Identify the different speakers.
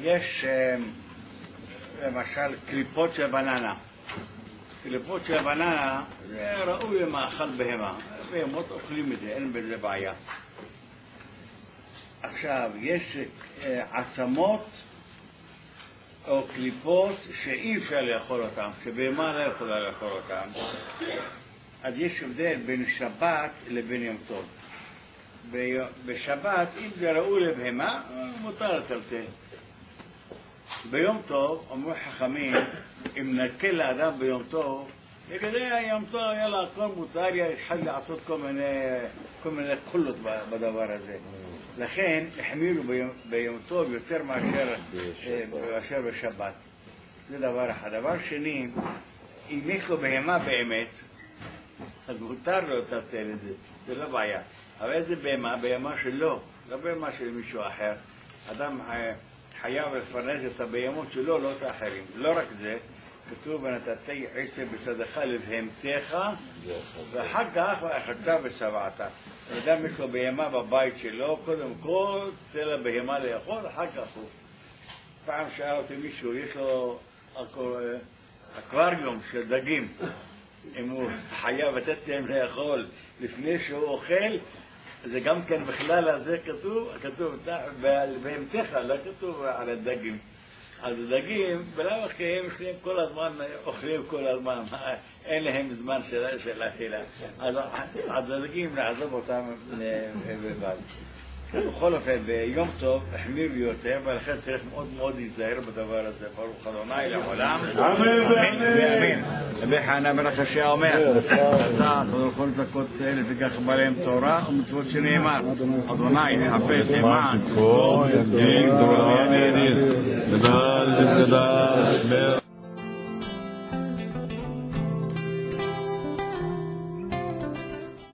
Speaker 1: יש למשל קליפות של בננה. קליפות של בננה זה ראוי למאכל בהמה. בהמות אוכלים את זה, אין בזה בעיה. עכשיו, יש עצמות או קליפות שאי אפשר לאכול אותן, שבהמה לא יכולה לאכול אותן. אז יש הבדל בין שבת לבין יום טוב. בשבת, אם זה ראוי לבהמה, מותר לטלטל. ביום טוב, אומרים חכמים, אם נקל לאדם ביום טוב, לגבי יום טוב, יאללה, הכל מותר, יחל לעשות כל מיני קולות בדבר הזה. לכן, החמירו ביום טוב יותר מאשר בשבת. זה דבר אחד. דבר שני, אם יש לו בהמה באמת, אז מותר לו לטלטל את זה, זה לא בעיה. אבל איזה בהמה? בהמה שלו, לא בהמה של מישהו אחר. אדם חייב לפרנס את הבהמות שלו, לא את האחרים. לא רק זה, כתוב ונתתי עשב בשדך לבהמתך, ואחר כך ואכלת ושבעת. אדם יש לו בהמה בבית שלו, קודם כל תן לה בהמה לאכול, אחר כך הוא. פעם שאל אותי מישהו, יש לו אקווריום של דגים. אם הוא חייב לתת להם לאכול לפני שהוא אוכל, זה גם כן בכלל הזה כתוב בהמתך, לא כתוב על הדגים. אז הדגים, בלאו הכי הם כל הזמן, אוכלים כל הזמן, אין להם זמן של אכילה. אז הדגים נעזוב אותם בבד. בכל אופן, ביום טוב החמיר יותר, ולכן צריך מאוד מאוד להיזהר בדבר הזה. ברוך ה' לעולם. אמן ואמן. רבי חנן בן עקשיא אומר, רצה כל זכות ישראל לפיכך בא להם תורה ומצוות שנאמר. אדוני חפץ למען צבאות,